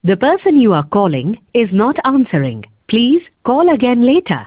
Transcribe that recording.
The person you are calling is not answering. Please call again later.